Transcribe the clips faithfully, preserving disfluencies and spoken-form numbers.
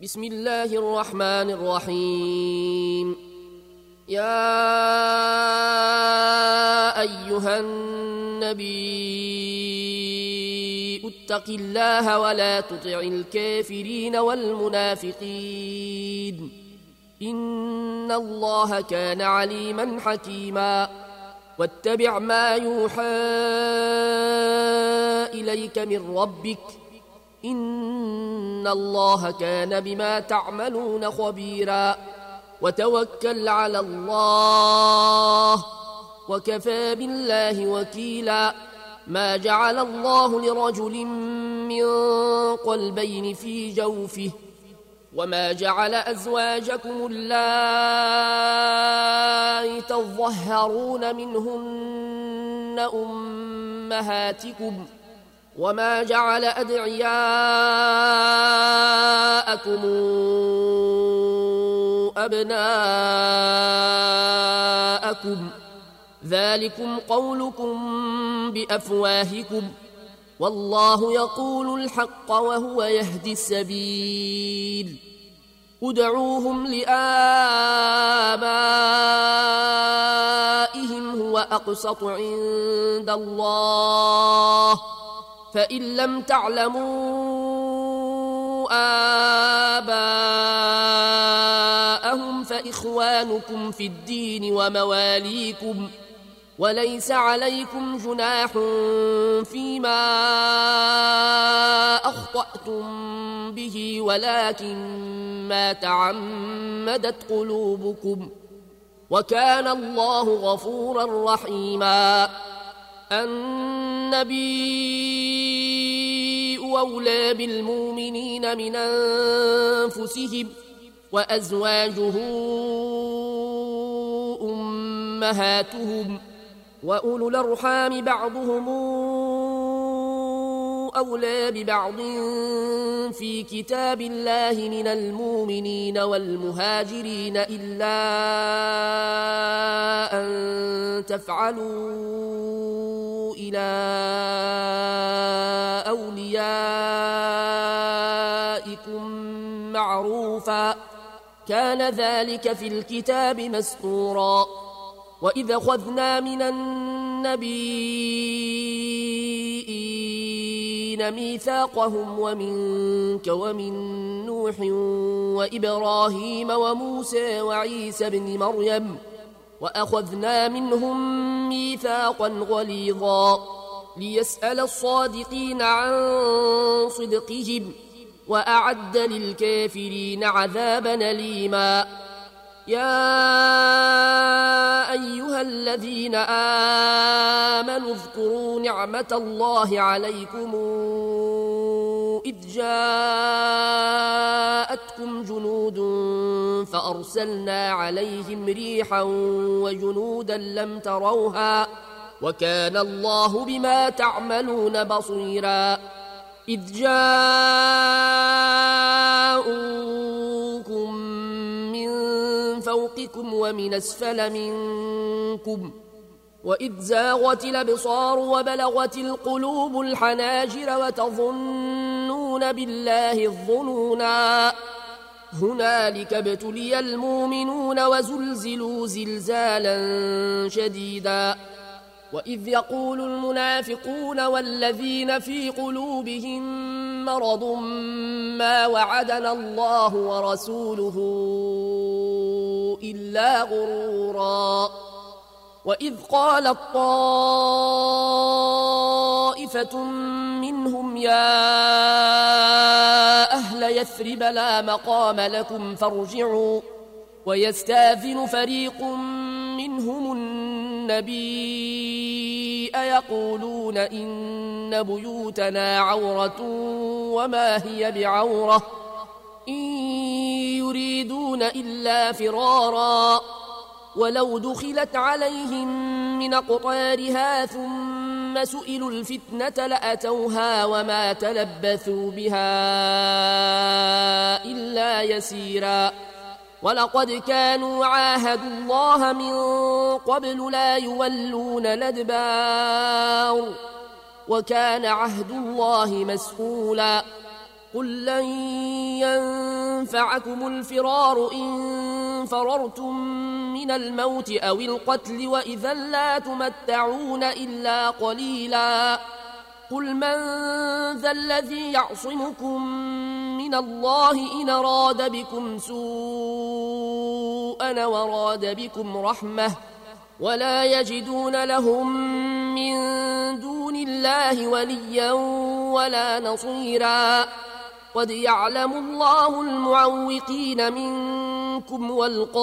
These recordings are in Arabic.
بسم الله الرحمن الرحيم. يا أيها النبي اتق الله ولا تطع الكافرين والمنافقين إن الله كان عليما حكيما. واتبع ما يوحى إليك من ربك إن الله كان بما تعملون خبيرا. وتوكل على الله وكفى بالله وكيلا. ما جعل الله لرجل من قلبين في جوفه وما جعل أزواجكم اللائي تظهرون منهن أمهاتكم وما جعل أدعياءكم أبناءكم ذلكم قولكم بأفواهكم والله يقول الحق وهو يهدي السبيل. ادعوهم لآبائهم هو أقسط عند الله فإن لم تعلموا آباءهم فإخوانكم في الدين ومواليكم وليس عليكم جناح فيما أخطأتم به ولكن ما تعمدت قلوبكم وكان الله غفورا رحيما. النبي أولى بالمؤمنين من أنفسهم وأزواجه أمهاتهم وأولو الأرحام بعضهم أولى ببعض في كتاب الله من المؤمنين والمهاجرين إلا أن تفعلوا إلى أوليائكم معروفا كان ذلك في الكتاب مسطورا. وإذا أخذنا من النبيين ميثاقهم ومنك ومن نوح وإبراهيم وموسى وعيسى بن مريم وأخذنا منهم ميثاقا غليظا ليسأل الصادقين عن صدقهم وأعد للكافرين عذابا أليما. يا أيها الذين آمنوا اذكروا نعمة الله عليكم إذ جاءتكم جنود فأرسلنا عليهم ريحا وجنودا لم تروها وكان الله بما تعملون بصيرا. إذ جاءوكم فوقكم ومن أسفل منكم وإذ زاغت الأبصار وبلغت القلوب الحناجر وتظنون بالله الظنونا هنالك ابتلي المؤمنون وزلزلوا زلزالا شديدا. وإذ يقول المنافقون والذين في قلوبهم مرض ما وعدنا الله ورسوله إلا غرورا. وإذ قالت طائفة منهم يا أهل يثرب لا مقام لكم فارجعوا ويستاذن فريق منهم النبي يقولون إن بيوتنا عورة وما هي بعورة إن يريدون إلا فرارا ولو دخلت عليهم من أقطارها ثم سئلوا الفتنة لأتوها وما تلبثوا بها إلا يسيرا. ولقد كانوا عاهدوا الله من قبل لا يولون الأدبار وكان عهد الله مسئولا. قل لن ينفعكم الفرار إن فررتم من الموت أو القتل وإذا لا تمتعون إلا قليلا قل من ذا الذي يعصمكم من الله إن أراد بكم سوءا وراد بكم رحمة ولا يجدون لهم من دون الله وليا ولا نصيرا قد يعلم الله المعوقين منكم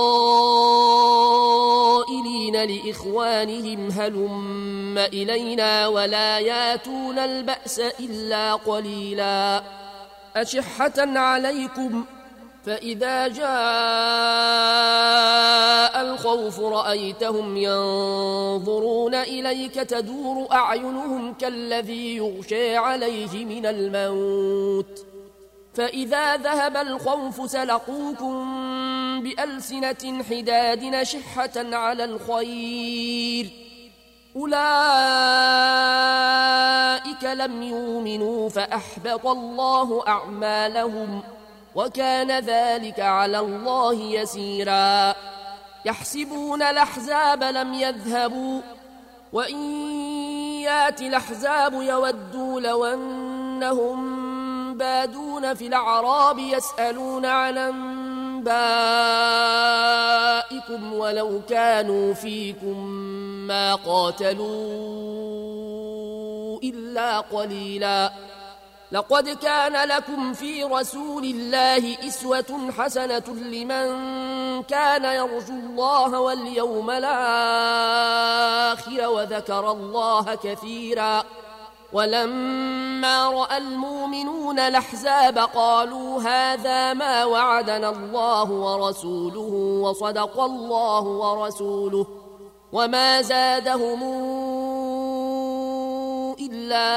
والقائلين لإخوانهم هلم إلينا ولا ياتون البأس إلا قليلا أشحة عليكم فإذا جاء الخوف رأيتهم ينظرون إليك تدور أعينهم كالذي يغشى عليه من الموت فإذا ذهب الخوف سلقوكم بألسنة حداد نشحة على الخير أولئك لم يؤمنوا فأحبط الله أعمالهم وكان ذلك على الله يسيرا يحسبون الأحزاب لم يذهبوا وإن يات الأحزاب يودوا لو أنهم بادون في الأعراب يسألون عن أنبائكم ولو كانوا فيكم ما قاتلوا إلا قليلا لقد كان لكم في رسول الله إسوة حسنة لمن كان يرجو الله واليوم الآخر وذكر الله كثيرا ولما رأى المؤمنون الأحزاب قالوا هذا ما وعدنا الله ورسوله وصدق الله ورسوله وما زادهم إلا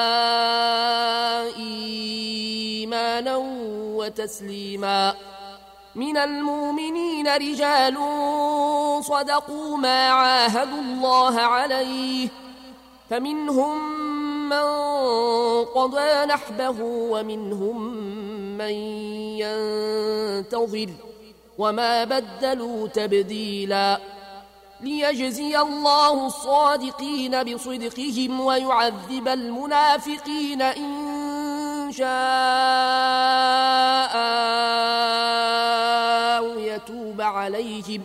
إيمانا وتسليما من المؤمنين رجال صدقوا ما عاهدوا الله عليه فمنهم من قضى نحبه ومنهم من ينتظر وما بدلوا تبديلا ليجزي الله الصادقين بصدقهم ويعذب المنافقين إن شاء أو يتوب عليهم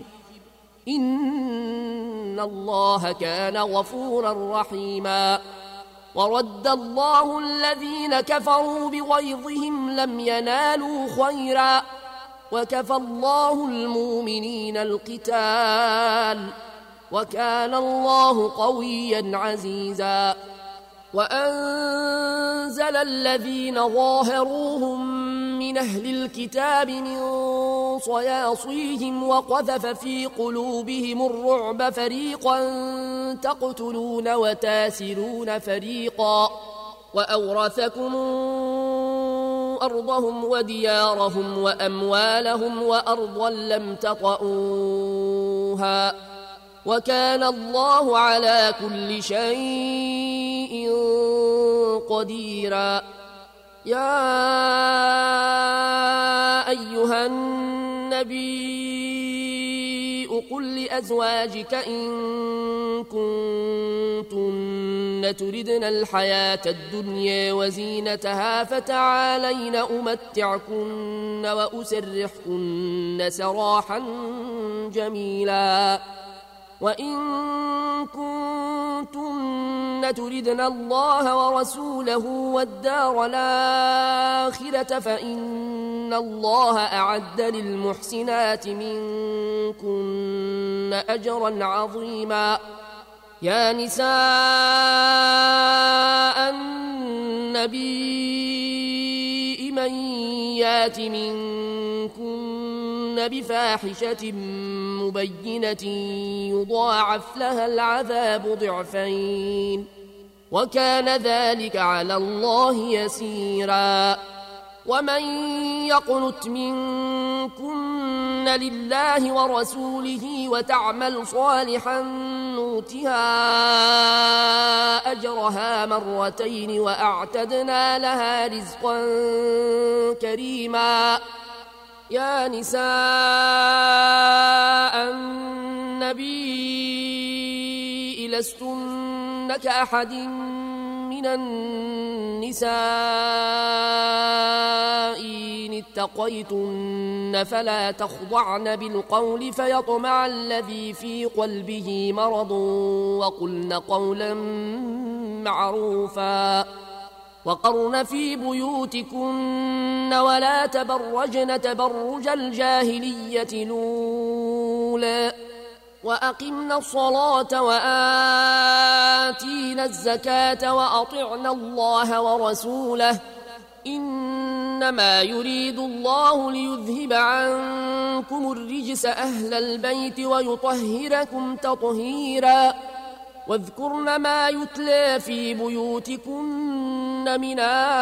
إن الله كان غفورا رحيما ورد الله الذين كفروا بغيظهم لم ينالوا خيرا وكفى الله المؤمنين القتال وكان الله قويا عزيزا وأنزل الذين ظاهروهم من أهل الكتاب من صياصيهم وقذف في قلوبهم الرعب فريقا تقتلون وتاسرون فريقا وأورثكم أرضهم وديارهم وأموالهم وأرضا لم تطئوها وكان الله على كل شيء قديرا يا أيها النبي قل لأزواجك إن كنتن تردن الحياة الدنيا وزينتها فتعالين أمتعكن وأسرحكن سراحا جميلا وإن كنتن تردن الله ورسوله والدار الآخرة فإن الله أعد للمحسنات منكن أجرا عظيما يا نساء النبي من يات منكن بفاحشة مبينة يضاعف لها العذاب ضعفين وكان ذلك على الله يسيرا ومن يقنت منكن لله ورسوله وتعمل صالحا نؤتها أجرها مرتين وأعتدنا لها رزقا كريما. يا نساء النبي لستن كأحد من النساء إن اتقيتن فلا تخضعن بالقول فيطمع الذي في قلبه مرض وقلن قولا معروفا وقرن في بيوتكن ولا تبرجن تبرج الجاهلية الأولى وأقمنا الصلاة وآتينا الزكاة وأطعنا الله ورسوله إنما يريد الله ليذهب عنكم الرجس أهل البيت ويطهركم تطهيرا واذكرن ما يتلى في بيوتكن من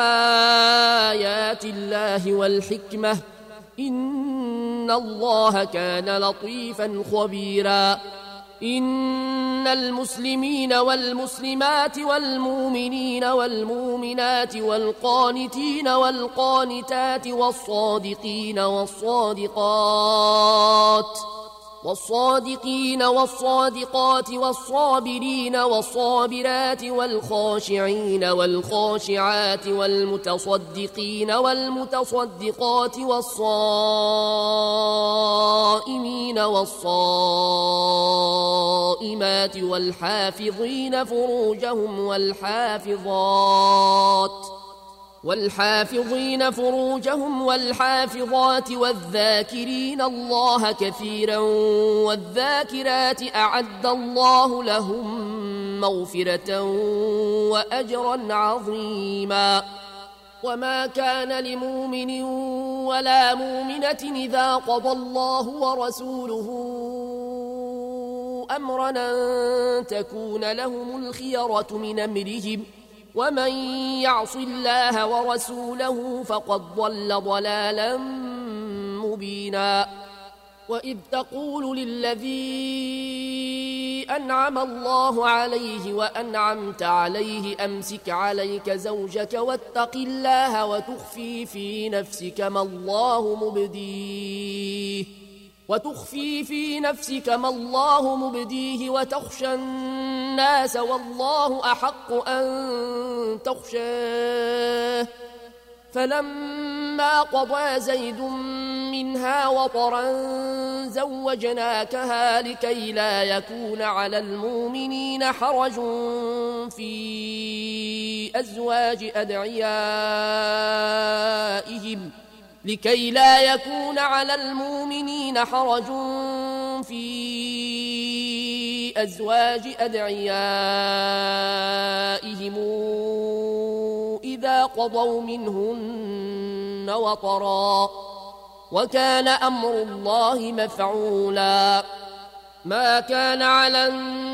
آيات الله والحكمة إن الله كان لطيفا خبيرا. إن المسلمين والمسلمات والمؤمنين والمؤمنات والقانتين والقانتات والصادقين والصادقات والصادقين والصادقات والصابرين والصابرات والخاشعين والخاشعات والمتصدقين والمتصدقات والصائمين والصائمات والحافظين فروجهم والحافظات والحافظين فروجهم والحافظات والذاكرين الله كثيرا والذاكرات أعد الله لهم مغفرة وأجرا عظيما. وما كان لمؤمن ولا مؤمنة إذا قضى الله ورسوله أمرا أن تكون لهم الخيرة من أمرهم ومن يعص الله ورسوله فقد ضل ضلالا مبينا. وإذ تقول للذي أنعم الله عليه وأنعمت عليه أمسك عليك زوجك واتق الله وتخفي في نفسك ما الله مبديه وتخفي في نفسك ما الله مبديه وتخشى الناس والله أحق أن تخشاه فلما قضى زيد منها وطرا زوجناكها لكي لا يكون على المؤمنين حرج في أزواج أدعيائهم لكي لا يكون على المؤمنين حرج في أزواج أدعيائهم إذا قضوا منهن وطرا وكان أمر الله مفعولا. ما كان على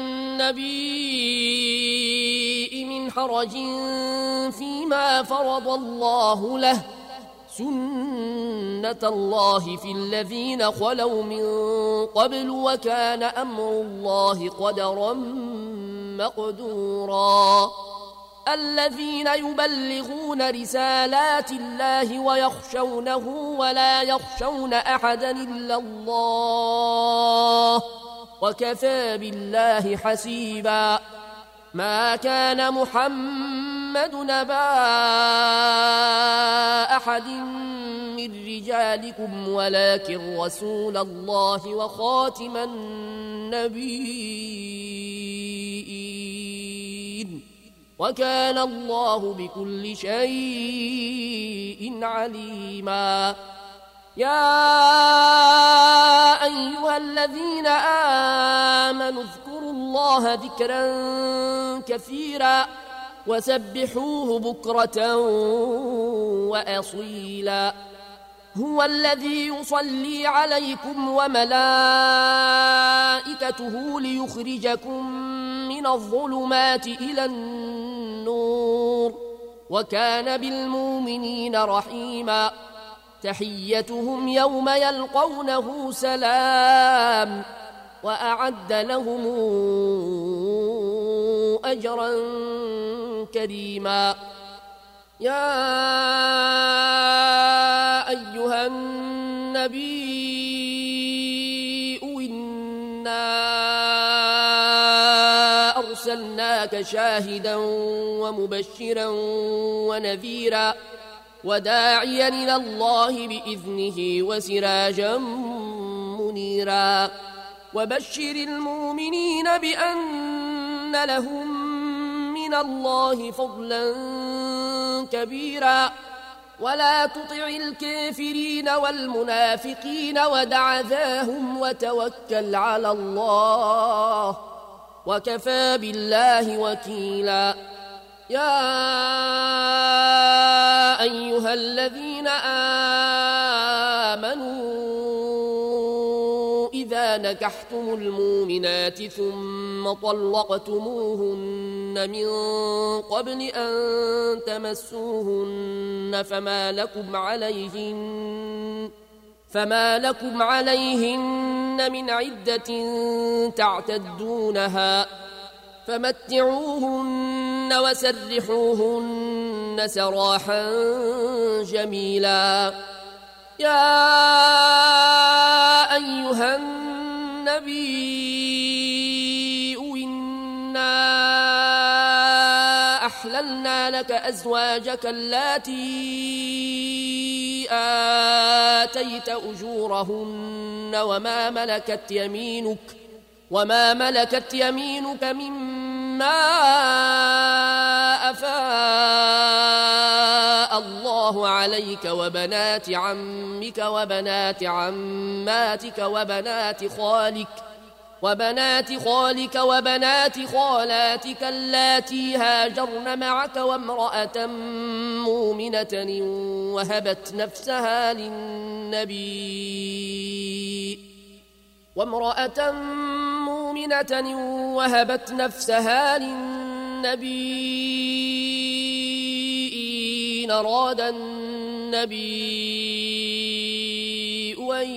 النبي من حرج فيما فرض الله له سنة الله في الذين خلوا من قبل وكان أمر الله قدرا مقدورا. الذين يبلغون رسالات الله ويخشونه ولا يخشون أحدا إلا الله وكفى بالله حسيبا. ما كان محمد نبا أحد من رجالكم ولكن رسول الله وخاتم النبيين وكان الله بكل شيء عليما. يا أيها الذين آمنوا اذكروا الله ذكرا كثيرا وسبحوه بكرة وأصيلا. هو الذي يصلي عليكم وملائكته ليخرجكم من الظلمات إلى النور وكان بالمؤمنين رحيما تحيتهم يوم يلقونه سلام وأعد لهم أجرا كريما يا أيها النبي إنا أرسلناك شاهدا ومبشرا ونذيرا وداعيا إلى الله بإذنه وسراجا منيرا وبشر المؤمنين بأن لهم من الله فضلا كبيرا ولا تطع الكافرين والمنافقين ودع ذاهم وتوكل على الله وكفى بالله وكيلا يا أيها الذين آمنوا إذا نكحتم المؤمنات ثم طلقتموهن من قبل أن تمسوهن فما لكم عليهن فما لكم عليهن من عدة تعتدونها فمتعوهن وسرحوهن سراحا جميلا يا أيها النبي إنا أحللنا لك أزواجك اللاتي آتيت أجورهن وما ملكت يمينك وما ملكت يمينك مما أفاء الله عليك وبنات عمك وبنات عماتك وبنات خالك وبنات خالك وبنات خالاتك اللاتي هاجرن معك وامرأة مؤمنة وهبت نفسها للنبي وامرأة مؤمنة وهبت نفسها للنبي إن أراد النبي أن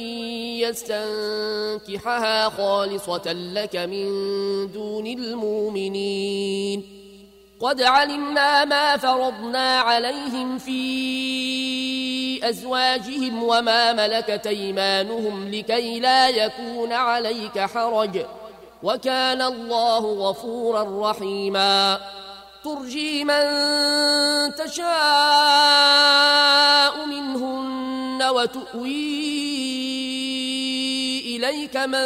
يستنكحها خالصة لك من دون المؤمنين قد علمنا ما فرضنا عليهم في أزواجهم وما ملكت أيمانهم لكي لا يكون عليك حرج وكان الله غفورا رحيما ترجي من تشاء منهن وتؤوي إليك من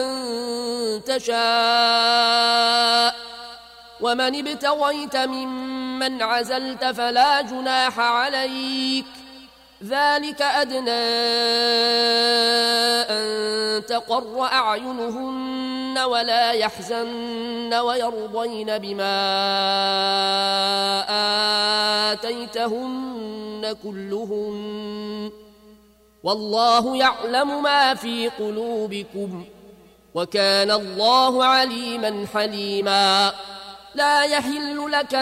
تشاء ومن ابتغيت ممن عزلت فلا جناح عليك ذلك أدنى أن تقر أعينهن ولا يحزن ويرضين بما آتيتهن كلهن والله يعلم ما في قلوبكم وكان الله عليما حليما لا يحل لك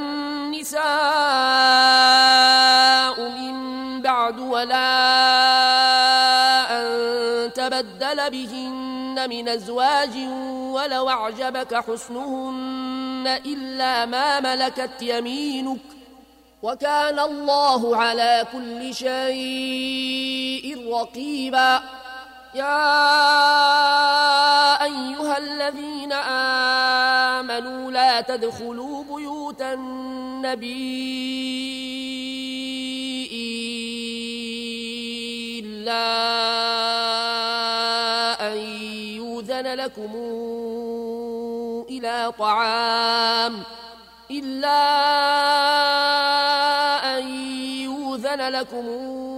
النساء من بعد ولا أن تبدل بهن من أزواج ولو أعجبك حسنهن إلا ما ملكت يمينك وكان الله على كل شيء رقيبا يا أيها الذين آمنوا لا تدخلوا بيوت النبي إلا أن يؤذن لكم إلى طعام إلا أن يؤذن لكم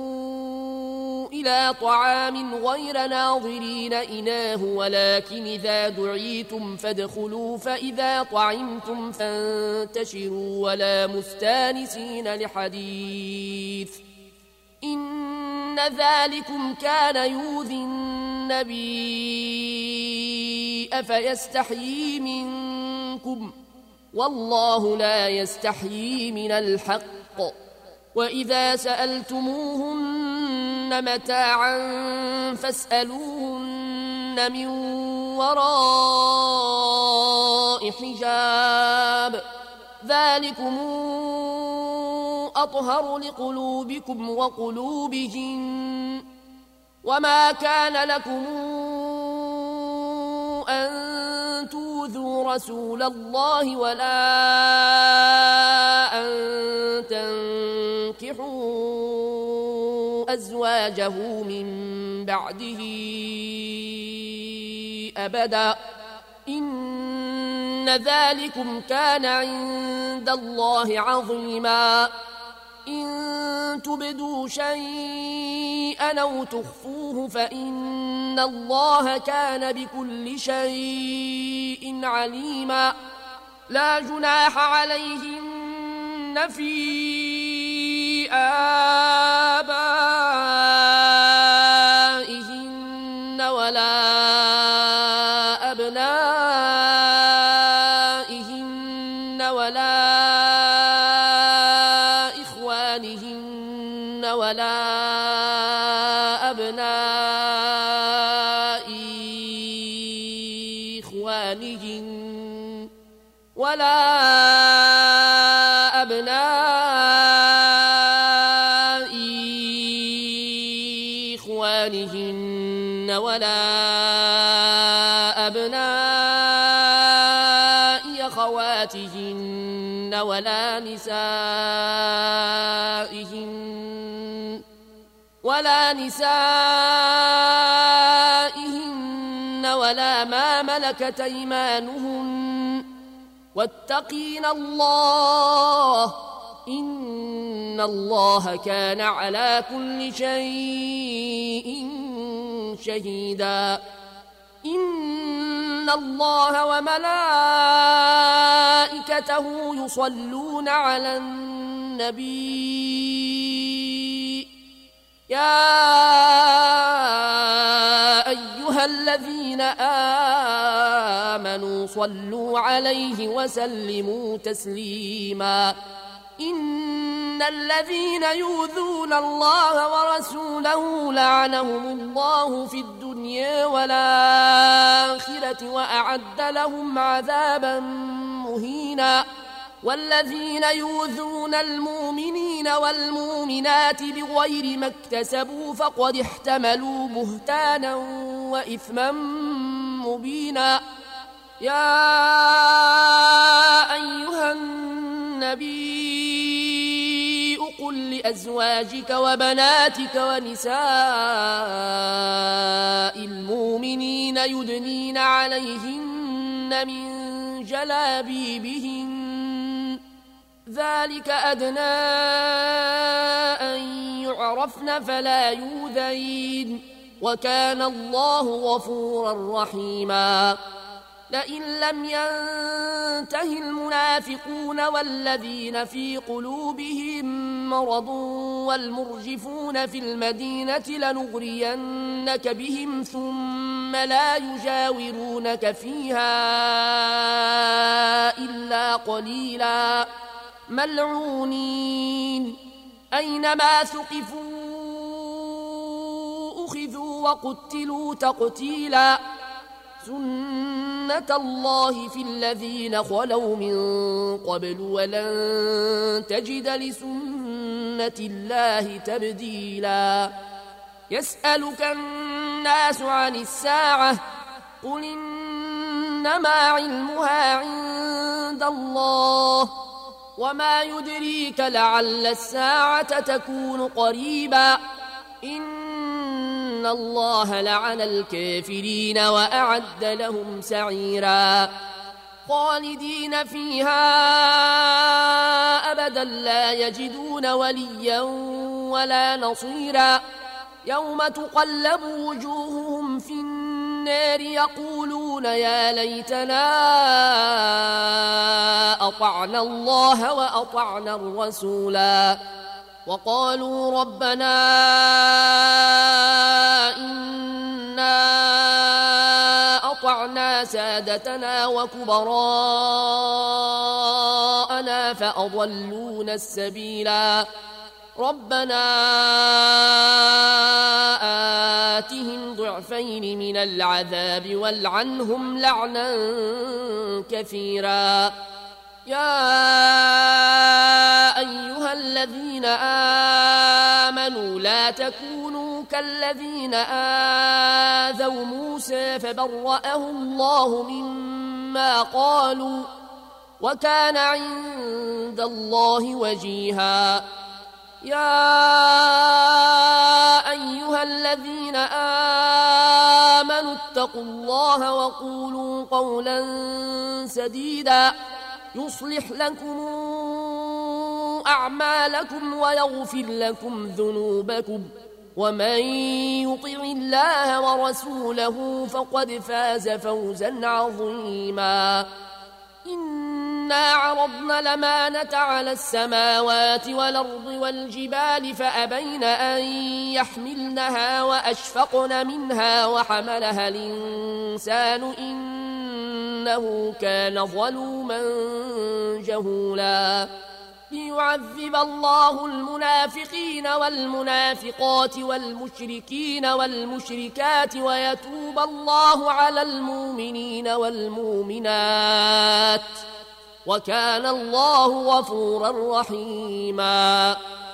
إلى طعام غير ناظرين إناه ولكن إذا دعيتم فادخلوا فإذا طعمتم فانتشروا ولا مستانسين لحديث إن ذلكم كان يؤذي النبي أفيستحيي منكم والله لا يستحيي من الحق وإذا سألتموهن متاعا فاسألوهن من وراء حجاب ذلكم أطهر لقلوبكم وقلوبهن وما كان لكم أن تؤذوا رسول الله ولا أن تنكحوا أزواجه من بعده أبدا إن ذلكم كان عند الله عظيما إن تبدوا شيئا أو تخفوه فإن الله كان بكل شيء عليما لا جناح عليهن في آبائهن ولا أبنائهن ولا إخوانهن ولا أبناء إخوانهن ولا أبناء إخوانهن ولا أبناء أخواتهن ولا نسائهن ولا نسائهن ولا ما ملكت أيمانهن واتقين الله إن الله كان على كل شيء شهيدا إن الله وملائكته يصلون على النبي يا أيها الذين آمنوا صلوا عليه وسلموا تسليما إن الذين يؤذون الله ورسوله لعنهم الله في الدنيا والآخرة وأعد لهم عذابا مهينا والذين يؤذون المؤمنين والمؤمنات بغير ما اكتسبوا فقد احتملوا بهتانا وإثما مبينا يا أيها النبي قل لأزواجك وبناتك ونساء المؤمنين يدنين عليهن من جلابيبهن ذلك أدنى أن يعرفن فلا يؤذين وكان الله غفورا رحيما لئن لم ينته المنافقون والذين في قلوبهم مرض والمرجفون في المدينة لنغرينك بهم ثم لا يجاورونك فيها إلا قليلا ملعونين أينما ثقفوا أخذوا وقتلوا تقتيلا سنة الله في الذين خلوا من قبل ولن تجد لسنة الله تبديلا يسألك الناس عن الساعة قل إنما علمها عند الله وما يدريك لعل الساعة تكون قريبا إن الله لعن الكافرين وأعد لهم سعيرا خالدين فيها أبدا لا يجدون وليا ولا نصيرا يوم تقلب وجوههم في النار يقولون يا ليتنا أطعنا الله وأطعنا الرسولا وقالوا ربنا إنا أطعنا سادتنا وكبراءنا فأضلونا السبيلا ربنا آتهم ضعفين من العذاب والعنهم لعنا كثيرا. يا أيها الذين آمنوا لا تكونوا كالذين آذوا موسى فبرأه الله مما قالوا وكان عند الله وجيها. يا أيها الذين آمنوا اتقوا الله وقولوا قولا سديدا يصلح لكم أعمالكم ويغفر لكم ذنوبكم ومن يطع الله ورسوله فقد فاز فوزا عظيما. إنا عرضنا الأمانة على السماوات والأرض والجبال فأبين أن يحملنها وأشفقن منها وحملها الإنسان إنه كان ظلوما جهولا. ليعذب الله المنافقين والمنافقات والمشركين والمشركات ويتوب الله على المؤمنين والمؤمنات وكان الله غفورا رحيما.